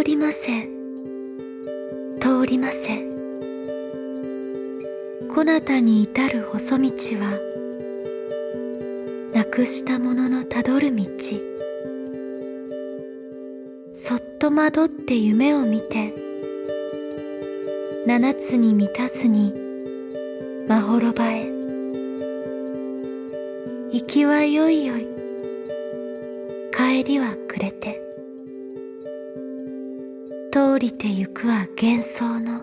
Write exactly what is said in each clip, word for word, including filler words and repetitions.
りませ通りませこなたに至る細道はなくしたもののたどる道。そっと惑って夢を見て七つに満たずにまほろばへ。行きはよいよい帰りは暮れて通りてゆくは幻想の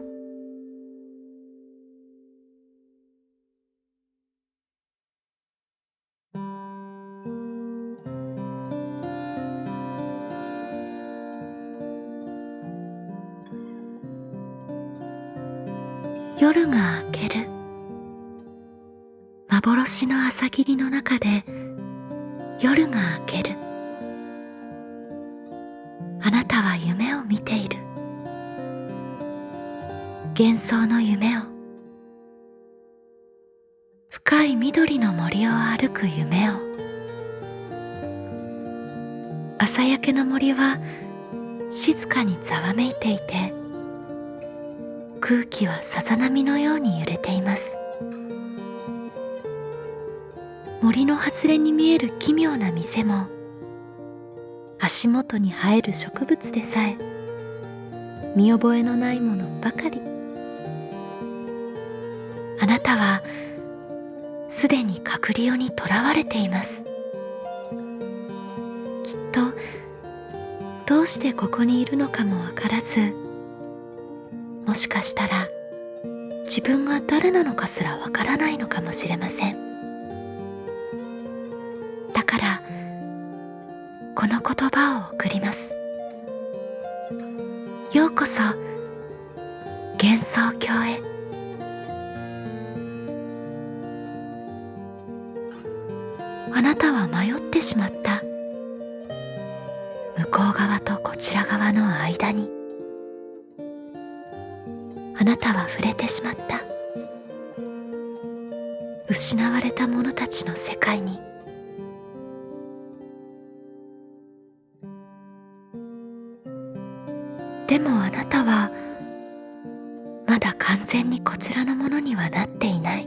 夜が明ける。幻の朝霧の中で夜が明ける。あなたは夢を見ている。幻想の夢を、深い緑の森を歩く夢を。朝焼けの森は静かにざわめいていて、空気はさざ波のように揺れています。森の外れに見える奇妙な店も、足元に生える植物でさえ見覚えのないものばかり。あなたはすでに隔離世にとらわれています。きっとどうしてここにいるのかもわからず、もしかしたら自分が誰なのかすらわからないのかもしれません。だからこの言葉を贈ります。ようこそ幻想郷へ。あなたは迷ってしまった。向こう側とこちら側の間にあなたは触れてしまった。失われた者たちの世界に。でもあなたはまだ完全にこちらのものにはなっていない。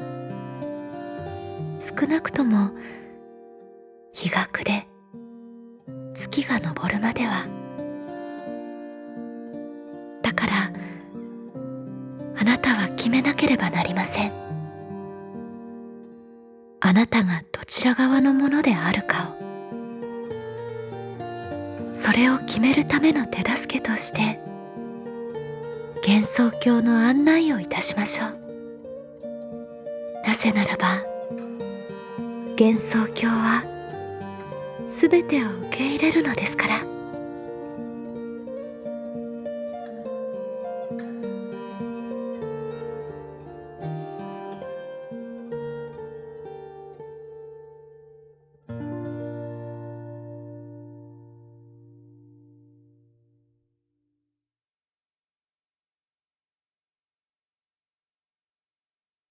少なくとも日が暮れ月が昇るまでは。だからあなたは決めなければなりません。あなたがどちら側のものであるかを。それを決めるための手助けとして幻想郷の案内をいたしましょう。なぜならば幻想郷はすべてを受け入れるのですから。